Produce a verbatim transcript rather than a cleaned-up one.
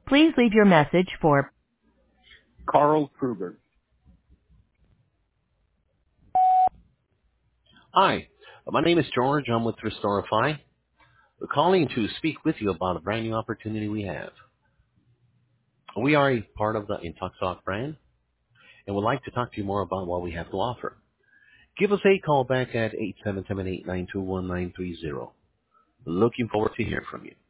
Please leave your message for Carl Kruger. Hi, my name is George. I'm with Restorify. We're calling to speak with you about a brand new opportunity we have. We are a part of the IntoxTalk brand and would like to talk to you more about what we have to offer. Give us a call back at eight seven seven, eight nine two, one nine three zero. Looking forward to hearing from you.